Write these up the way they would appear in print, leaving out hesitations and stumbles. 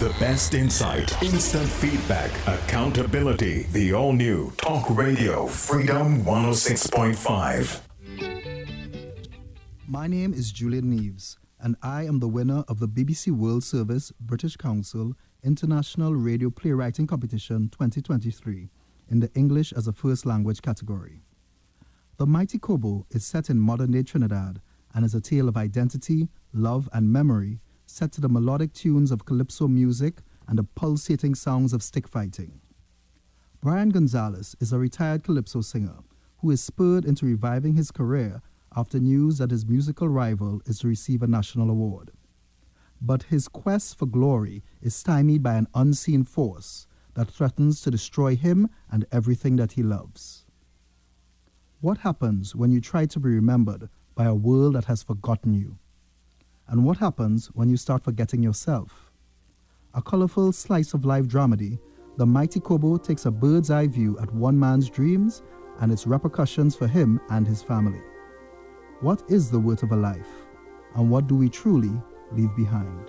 The best insight, instant feedback, accountability. The all-new Talk Radio Freedom 106.5. My name is Julian Neves, and I am the winner of the BBC World Service British Council International Radio Playwriting Competition 2023 in the English as a First Language category. The Mighty Kobo is set in modern-day Trinidad and is a tale of identity, love, and memory set to the melodic tunes of calypso music and the pulsating sounds of stick fighting. Brian Gonzalez is a retired calypso singer who is spurred into reviving his career after news that his musical rival is to receive a national award. But his quest for glory is stymied by an unseen force that threatens to destroy him and everything that he loves. What happens when you try to be remembered by a world that has forgotten you? And what happens when you start forgetting yourself? A colorful slice of life dramedy, The Mighty Kobo takes a bird's eye view at one man's dreams and its repercussions for him and his family. What is the worth of a life, and what do we truly leave behind?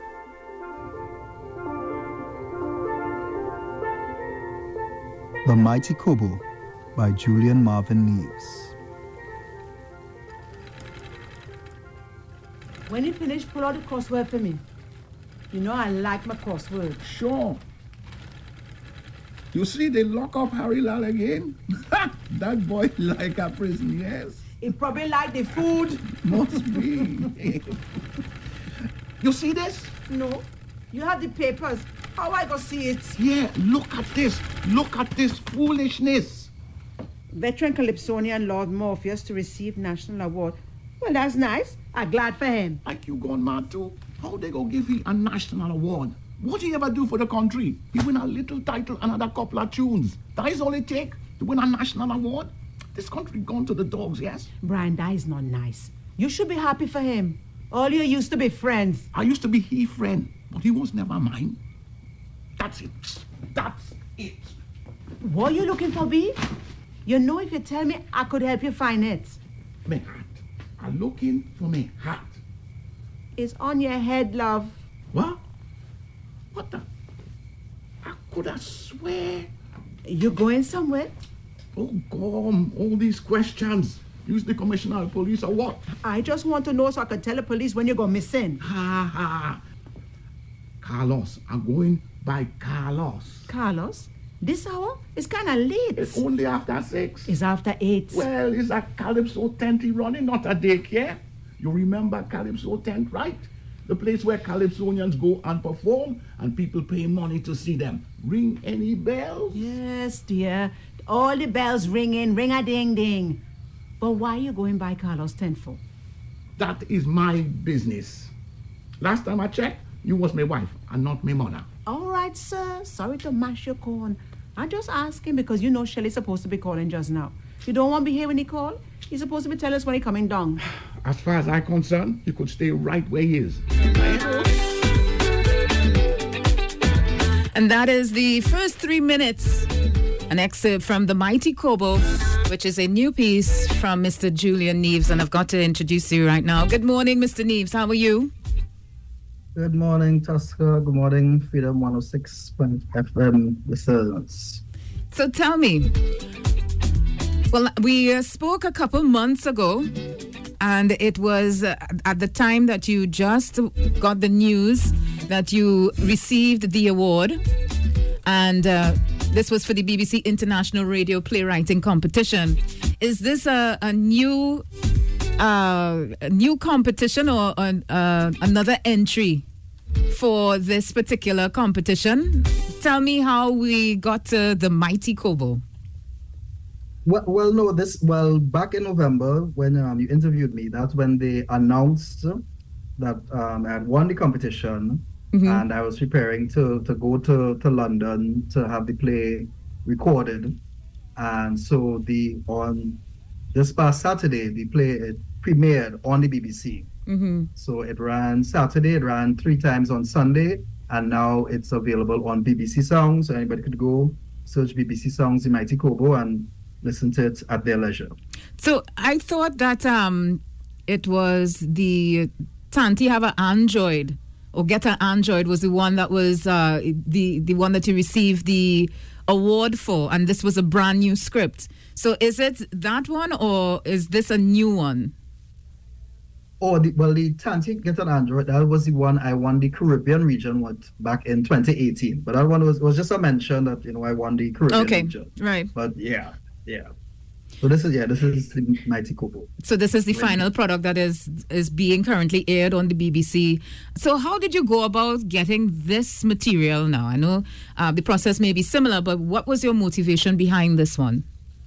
The Mighty Kobo by Julian Marvin Neves. When you finish, pull out the crossword for me. You know I like my crossword. Sure. You see, they lock up Harry Lal again? That boy like a prison, yes. He probably like the food. Must be. You see this? No. You have the papers. How I go see it? Yeah, look at this. Look at this foolishness. Veteran Calypsonian Lord Morpheus to receive national award. Well, that's nice. I'm glad for him. Like you gone mad too? How they go give you a national award? What he ever do for the country? He win a little title, another couple of tunes. That is all it take to win a national award? This country gone to the dogs, yes? Brian, that is not nice. You should be happy for him. All you used to be friends. I used to be his friend, but he was never mine. That's it. That's it. What are you looking for, B? You know if you tell me, I could help you find it. My hat. I'm looking for my hat. It's on your head, love. What? What the? I could have swear. You going somewhere? Oh, come. All these questions. Use the commissioner of police or what? I just want to know so I can tell the police when you go missing. Ha ha. Carlos. I'm going by Carlos. Carlos? This hour? It's kind of late. It's only after 6. It's after 8. Well, it's a Calypso tent he running, not a daycare. You remember Calypso tent, right? The place where Calypsonians go and perform and people pay money to see them. Ring any bells? Yes, dear. All the bells ringing, ring-a-ding-ding. But why are you going by Carlos tent for? That is my business. Last time I checked, you was my wife and not my mother. All right, sir. Sorry to mash your corn. I'm just asking because you know Shelley's supposed to be calling just now. You don't want to be here when he call? He's supposed to be telling us when he's coming down. As far as I'm concerned, he could stay right where he is. And that is the first 3 minutes. An excerpt from The Mighty Kobo, which is a new piece from Mr. Julian Neves. And I've got to introduce you right now. Good morning, Mr. Neves. How are you? Good morning, Tosca. Good morning, Freedom 106.FM listeners. So tell me, well, we spoke a couple months ago, and it was at the time that you just got the news that you received the award, and this was for the BBC International Radio Playwriting Competition. Is this a new competition or another entry for this particular competition? Tell me how we got to the Mighty Kobo. Well, back in November when you interviewed me, that's when they announced that I had won the competition, and I was preparing to go to London to have the play recorded. And so on this past Saturday, the play premiered on the BBC. So it ran Saturday, it ran 3 times on Sunday, and now it's available on BBC Songs. So anybody could go search BBC Songs, The Mighty Kobo, and listen to it at their leisure. So I thought that it was the Tanti have an Android or Get an Android was the one that was the one that you received the award for, and this was a brand new script. So is it that one, or is this a new one? Oh, the Tanti Get an Android, that was the one I won the Caribbean region back in 2018. But that one was just a mention that, I won the Caribbean region. Right. But yeah. So this is the Mighty Kobo. So this is the final product that is being currently aired on the BBC. So how did you go about getting this material now? I know the process may be similar, but what was your motivation behind this one?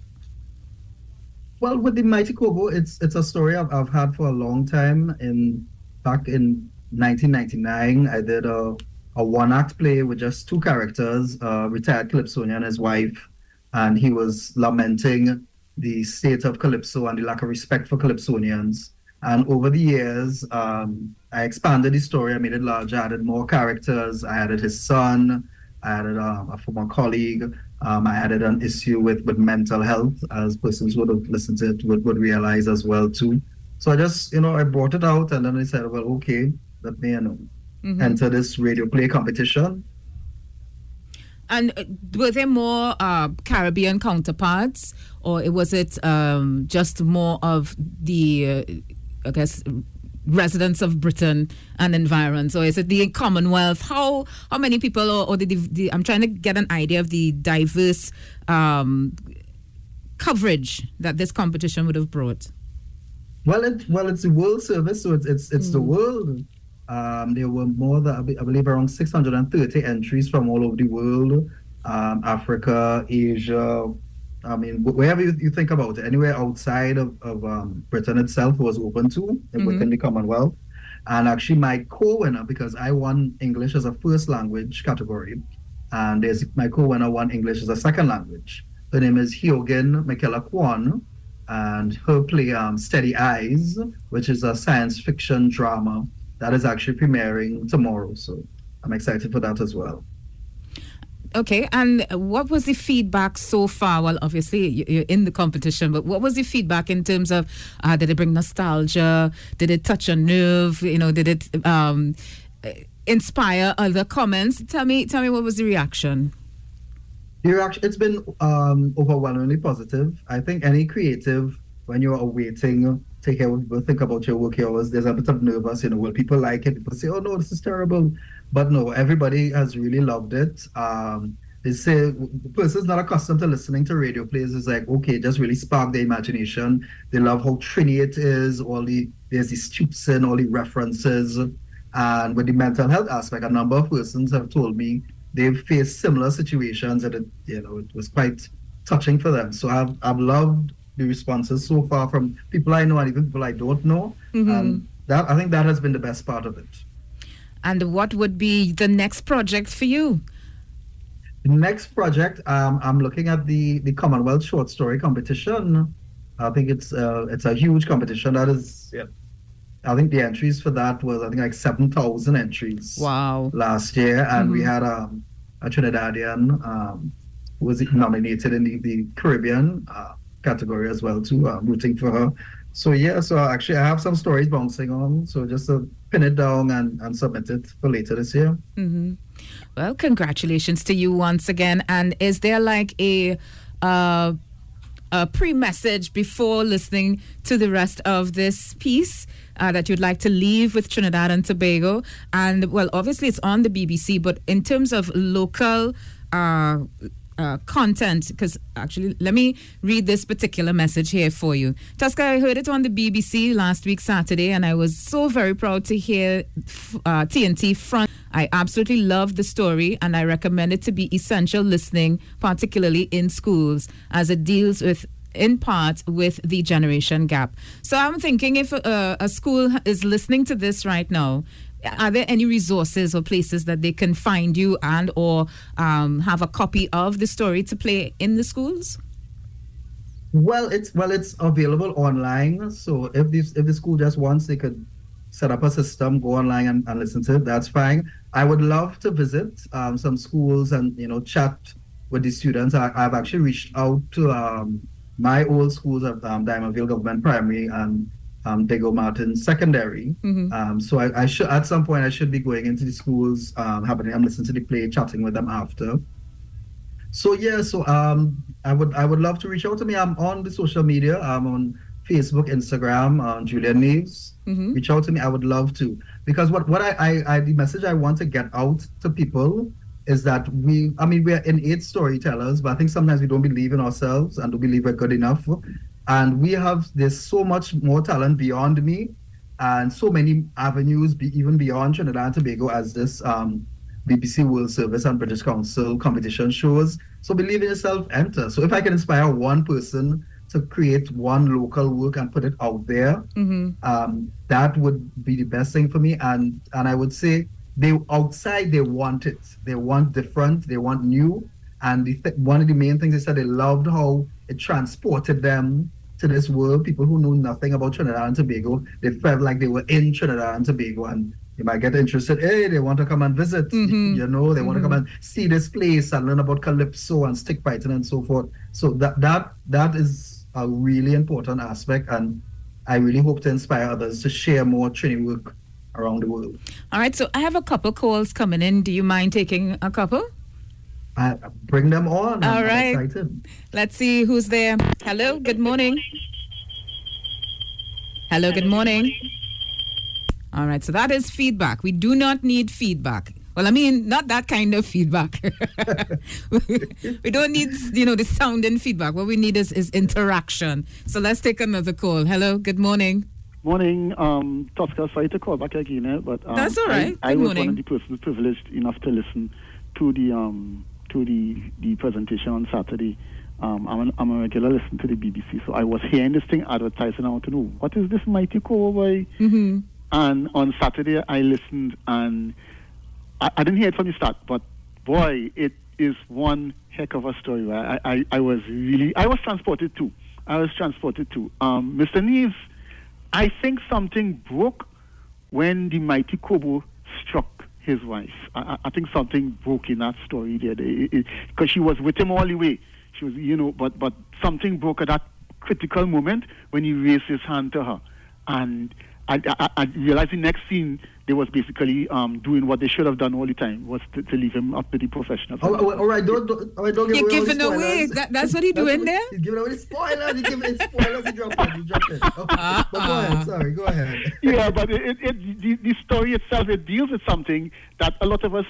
Well, with the Mighty Kobo, it's a story I've had for a long time. Back in 1999, I did a one-act play with just two characters, retired Calypsonian and his wife, and he was lamenting the state of Calypso and the lack of respect for Calypsonians. And over the years, I expanded the story. I made it larger. I added more characters. I added his son. I added a former colleague. I added an issue with mental health, as persons who would have listened to it would realize as well too. So I just, I brought it out, and then I said, well, okay, let me enter this radio play competition. And were there more Caribbean counterparts, or was it just more of the, residents of Britain and environs, or is it the Commonwealth? How many people, or the I'm trying to get an idea of the diverse coverage that this competition would have brought. Well, it's the World Service, so it's the world. There were more than, I believe, around 630 entries from all over the world, Africa, Asia. I mean, wherever you think about it, anywhere outside of Britain itself was open to within the Commonwealth. And actually, my co-winner, because I won English as a first language category, and my co-winner won English as a second language. Her name is Hyogin Michaela Kwan, and her play Steady Eyes, which is a science fiction drama that is actually premiering tomorrow. So I'm excited for that as well. Okay, and what was the feedback so far? Well, obviously, you're in the competition, but what was the feedback in terms of, did it bring nostalgia? Did it touch a nerve? Did it inspire other comments? Tell me what was the reaction? It's been overwhelmingly positive. I think any creative, when you're awaiting, take care of people, think about your work hours, there's a bit of nervous, will people like it? People say, oh no, this is terrible. But no, everybody has really loved it. They say the person's not accustomed to listening to radio plays. It's like, okay, just really spark their imagination. They love how trini it is, there's the stoops and all the references. And with the mental health aspect, a number of persons have told me they've faced similar situations, and it was quite touching for them. So I've loved the responses so far from people I know and even people I don't know. And I think that has been the best part of it. And what would be the next project for you? The next project, I'm looking at the Commonwealth Short Story Competition. I think it's a huge competition. That is, I think the entries for that was like 7,000 entries. Wow! Last year, and we had a Trinidadian who was nominated in the Caribbean category as well too. Rooting for her. So actually I have some stories bouncing on. So just to pin it down and submit it for later this year. Well, congratulations to you once again. And is there like a pre-message before listening to the rest of this piece that you'd like to leave with Trinidad and Tobago? And well, obviously it's on the BBC, but in terms of local content, because actually, let me read this particular message here for you. Tusker, I heard it on the BBC last week, Saturday, and I was so very proud to hear TNT front. I absolutely loved the story, and I recommend it to be essential listening, particularly in schools, as it deals with, in part, with the generation gap. So I'm thinking if a school is listening to this right now, are there any resources or places that they can find you and or have a copy of the story to play in the schools? Well, it's available online. So if the school just wants, they could set up a system, go online and listen to it. That's fine. I would love to visit some schools and chat with the students. I've actually reached out to my old schools at Diamond Vale Government Primary and Diego Martin Secondary. So I should, at some point, I should be going into the schools, I'm listening to the play, chatting with them after. So yeah, I would love to reach out to me. I'm on the social media. I'm on Facebook, Instagram, Julian Neves. Reach out to me. I would love to, because what the message I want to get out to people is that we're innate storytellers, but I think sometimes we don't believe in ourselves and don't believe we're good enough. And there's so much more talent beyond me, and so many avenues even beyond Trinidad and Tobago, as this BBC World Service and British Council competition shows. So believe in yourself, enter. So if I can inspire one person to create one local work and put it out there, that would be the best thing for me. And I would say they want it. They want different, they want new. And one of the main things they said, they loved how it transported them to this world. People who know nothing about Trinidad and Tobago, they felt like they were in Trinidad and Tobago, and you might get interested. Hey, they want to come and visit. They want to come and see this place and learn about calypso and stick fighting and so forth. So that is a really important aspect, and I really hope to inspire others to share more Trini work around the world. All right, so I have a couple calls coming in. Do you mind taking a couple? Bring them on. All right. I'm excited. Let's see who's there. Hello, good morning. Hello, good morning. All right, so that is feedback. We do not need feedback. Well, I mean, not that kind of feedback. We don't need, the sound and feedback. What we need is interaction. So let's take another call. Hello, good morning. Morning, Tosca. Sorry to call back again, but that's all right. I was one of the persons privileged enough to listen to the presentation on Saturday. I'm a regular listener to the BBC, so I was hearing this thing advertised, and I want to know, what is this mighty cowboy? And on Saturday I listened, and I didn't hear it from the start, but boy, it is one heck of a story. I was transported too. Mr. Neves, I think something broke when the mighty Kobo struck his wife. I think something broke in that story there, because she was with him all the way. She was, but something broke at that critical moment when he raised his hand to her. And I realized the next scene, they was basically doing what they should have done all the time, was to leave him up to the professionals. All right, don't give You're giving away. That's what he's doing there? He's giving away the spoilers. He's giving away spoilers. He dropped it. Okay. But go ahead. Sorry, go ahead. Yeah, but the story itself, it deals with something that a lot of us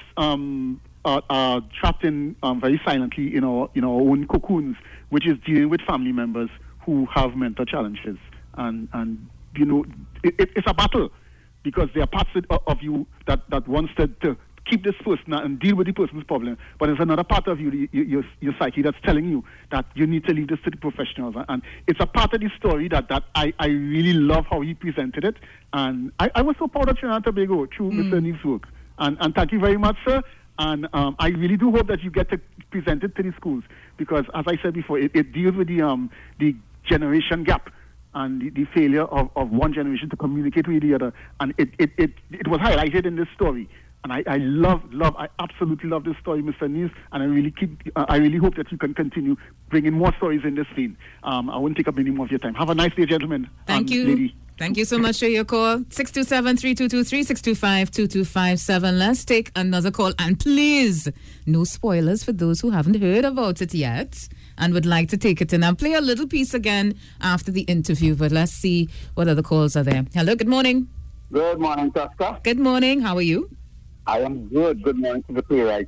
are trapped in very silently in our own cocoons, which is dealing with family members who have mental challenges. And it's a battle, because there are parts of you that wants to keep this person and deal with the person's problem, but there's another part of you, your psyche, that's telling you that you need to leave this to the professionals. And it's a part of the story that I really love how he presented it, and I was so proud of Trinidad and Tobago through Mr. Neves' work. And thank you very much, sir. And I really do hope that you get to present it to the schools, because, as I said before, it deals with the generation gap and the failure of one generation to communicate with the other. And it was highlighted in this story. And I absolutely love this story, Mr. Neves, and I really hope that you can continue bringing more stories in this vein. I won't take up any more of your time. Have a nice day, gentlemen. Thank you. Lady. Thank you so much for your call. 627-3223, 625-2257. Let's take another call. And please, no spoilers for those who haven't heard about it yet and would like to take it in. I'll play a little piece again after the interview, but let's see what other calls are there. Hello, good morning. Good morning, Tosca. Good morning. How are you? I am good. Good morning to the playwright.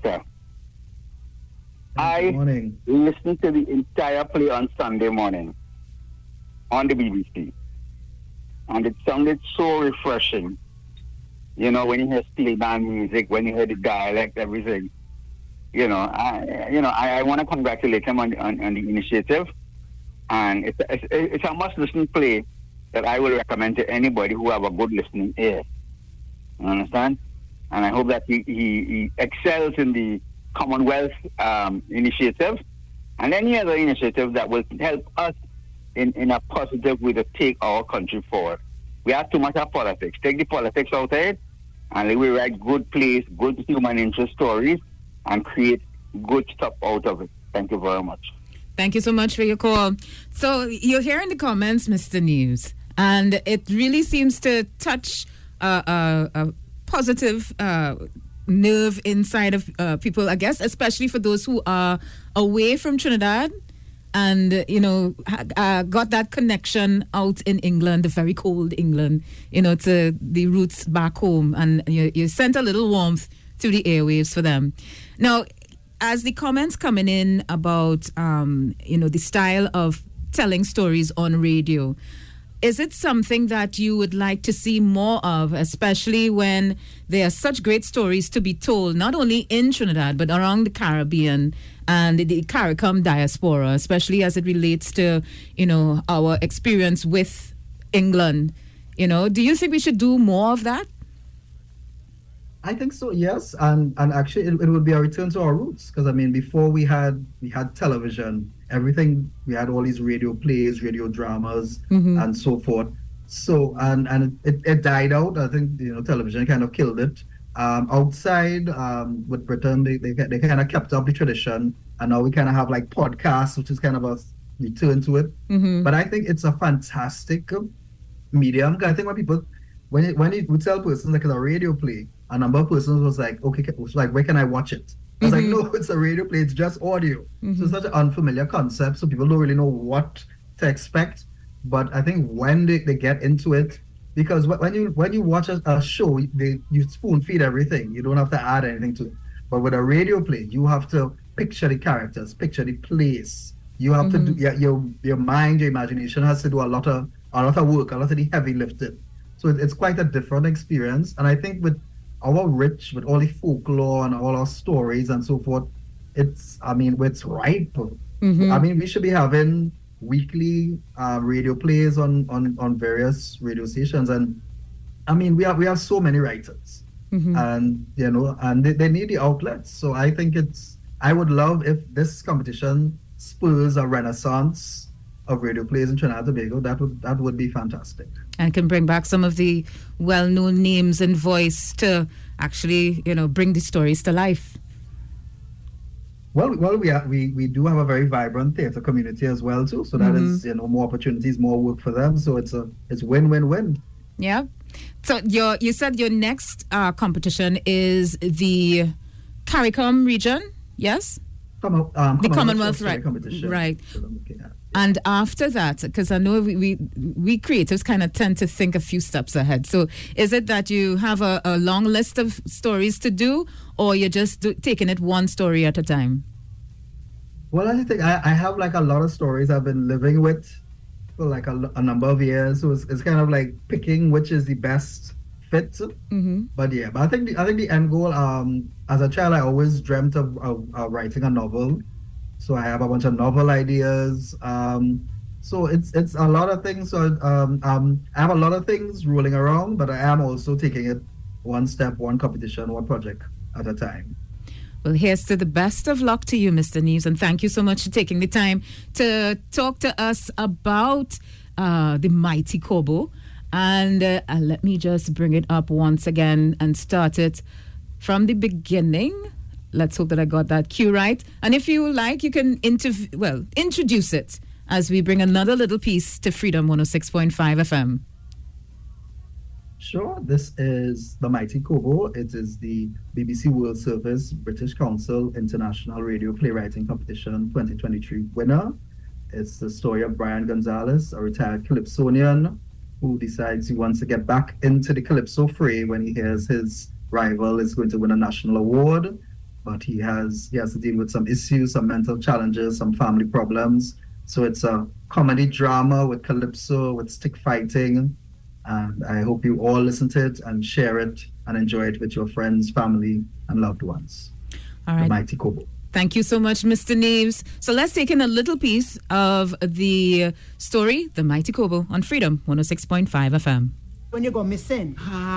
Good morning. I listened to the entire play on Sunday morning on the BBC. And it sounded so refreshing. When you hear steel band music, when you hear the dialect, everything. I want to congratulate him on the initiative. And it's a must-listen play that I will recommend to anybody who have a good listening ear. You understand? And I hope that he excels in the Commonwealth initiative and any other initiative that will help us in a positive way to take our country forward. We have too much of politics. Take the politics out of it, and we write good plays, good human interest stories, and create good stuff out of it. Thank you very much. Thank you so much for your call. So you're hearing the comments, Mr. Neves. And it really seems to touch a positive nerve inside of people, I guess, especially for those who are away from Trinidad and, got that connection out in England, the very cold England, to the roots back home. And you sent a little warmth to the airwaves for them. Now, as the comments coming in about, the style of telling stories on radio, is it something that you would like to see more of, especially when there are such great stories to be told, not only in Trinidad, but around the Caribbean and the CARICOM diaspora, especially as it relates to, our experience with England? Do you think we should do more of that? I think so, yes. And actually, it would be a return to our roots. Because, before we had television, everything, we had all these radio plays, radio dramas, and so forth. So, and it died out. I think, television kind of killed it. Outside, with Britain, they kind of kept up the tradition. And now we kind of have like podcasts, which is kind of a return to it. But I think it's a fantastic medium. I think when you tell persons like it's a radio play, a number of persons was like, okay, where can I watch it? I was like, no, it's a radio play, it's just audio. So it's such an unfamiliar concept, so people don't really know what to expect. But I think when they get into it, because when you watch a show, you spoon feed everything. You don't have to add anything to it. But with a radio play, you have to picture the characters, picture the place. You have to do your mind, your imagination has to do a lot of work, a lot of the heavy lifting. So it's quite a different experience. And I think with all the folklore and all our stories and so forth, it's ripe. We should be having weekly radio plays on various radio stations. And we have so many writers, and they need the outlets. So I think I would love if this competition spurs a renaissance of radio plays in Trinidad and Tobago. That would be fantastic. And can bring back some of the well-known names and voice to actually, bring the stories to life. Well, we do have a very vibrant theatre community as well too. So that is, more opportunities, more work for them. So it's win-win-win. Yeah. So you said your next competition is the CARICOM region, yes? The Commonwealth, right? Competition. Right. And after that, because I know we creatives kind of tend to think a few steps ahead. So is it that you have a long list of stories to do, or you're just taking it one story at a time? Well, I think I have like a lot of stories I've been living with for like a number of years. So it's kind of like picking which is the best fit. But I think the end goal, as a child, I always dreamt of writing a novel. So I have a bunch of novel ideas. So it's a lot of things. So I have a lot of things rolling around, but I am also taking it one step, one competition, one project at a time. Well, here's to the best of luck to you, Mr. Neves, and thank you so much for taking the time to talk to us about the Mighty Kobo. And let me just bring it up once again and start it from the beginning. Let's hope that I got that cue right. And if you like, you can introduce it as we bring another little piece to Freedom 106.5 FM. Sure. This is the Mighty Kobo. It is the BBC World Service British Council International Radio Playwriting Competition 2023 winner. It's the story of Brian Gonzalez, a retired Calypsonian who decides he wants to get back into the Calypso fray when he hears his rival is going to win a national award. But he has to deal with some issues, some mental challenges, some family problems. So it's a comedy drama with calypso, with stick fighting. And I hope you all listen to it and share it and enjoy it with your friends, family, and loved ones. All right. The Mighty Kobo. Thank you so much, Mr. Neves. So let's take in a little piece of the story, The Mighty Kobo, on Freedom 106.5 FM. When you go missing?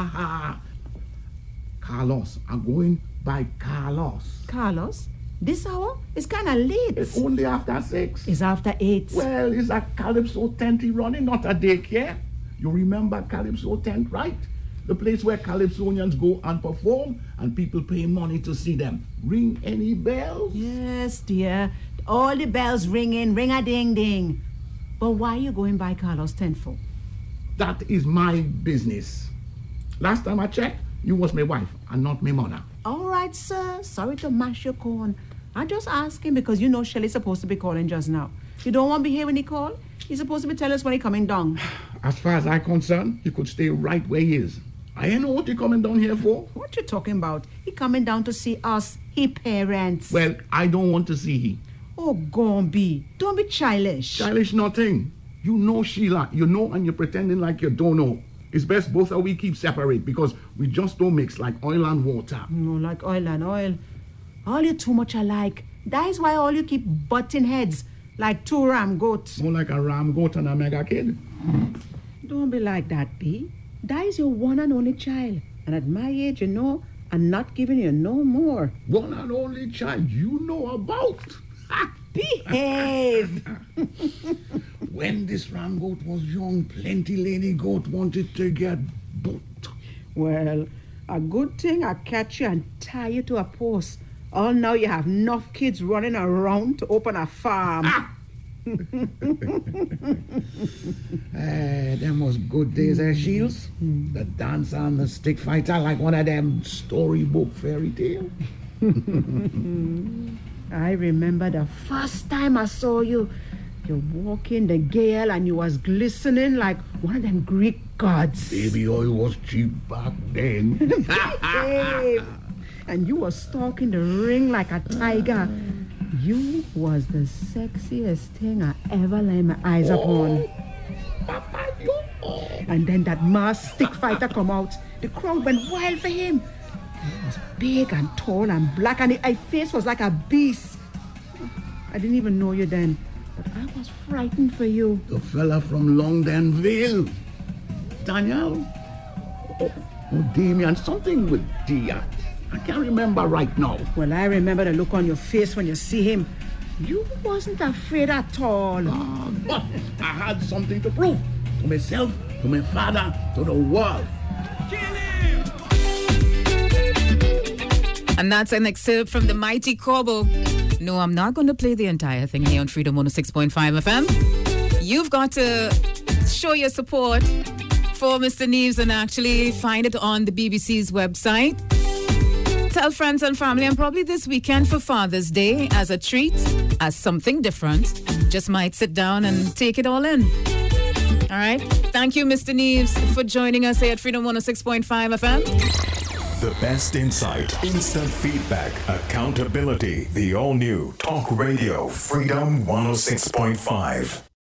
Carlos, I'm going by Carlos. Carlos? This hour? It's kind of late. It's only after 6. It's after 8. Well, it's a Calypso tent running, not a daycare. You remember Calypso tent, right? The place where Calypsonians go and perform and people pay money to see them. Ring any bells? Yes, dear. All the bells ringing, ring-a-ding-ding. But why are you going by Carlos tent for? That is my business. Last time I checked, you was my wife and not my mother. All right, sir. Sorry to mash your corn. I just asking because you know Shelley's supposed to be calling just now. You don't want to be here when he call? He's supposed to be telling us when he coming down. As far as I'm concerned, he could stay right where he is. I ain't know what he coming down here for. What you talking about? He coming down to see us, he parents. Well, I don't want to see he. Oh, Gombi, don't be childish. Childish nothing. You know Sheila. You know and you're pretending like you don't know. It's best both of we keep separate because we just don't mix like oil and water. No, like oil and oil. All you too much alike. That is why all you keep butting heads like two ram goats. More like a ram goat and a mega kid. Don't be like that, B. That is your one and only child. And at my age, you know, I'm not giving you no more. One and only child you know about. Behave. When this ram goat was young, plenty lady goat wanted to get booked. Well, a good thing I catch you and tie you to a post. All now you have enough kids running around to open a farm. Them was good days, Shields. The dancer and the stick fighter like one of them storybook fairy tales. I remember the first time I saw you. You walking the gale and you was glistening like one of them Greek gods. Baby oil was cheap back then. Babe. And you was stalking the ring like a tiger. You was the sexiest thing I ever laid my eyes upon. Papa, And then that masked stick fighter come out. The crowd went wild for him. He was big and tall and black, and his face was like a beast. I didn't even know you then, but I was frightened for you. The fella from Longdenville. Daniel? Oh, Damien, something with D. I can't remember right now. Well, I remember the look on your face when you see him. You wasn't afraid at all. But I had something to prove. To myself, to my father, to the world. And that's an excerpt from the Mighty Corbo. No, I'm not going to play the entire thing here on Freedom 106.5 FM. You've got to show your support for Mr. Neves and actually find it on the BBC's website. Tell friends and family, and probably this weekend for Father's Day as a treat, as something different. Just might sit down and take it all in. All right? Thank you, Mr. Neves, for joining us here at Freedom 106.5 FM. The best insight, instant feedback, accountability. The all-new Talk Radio Freedom 106.5.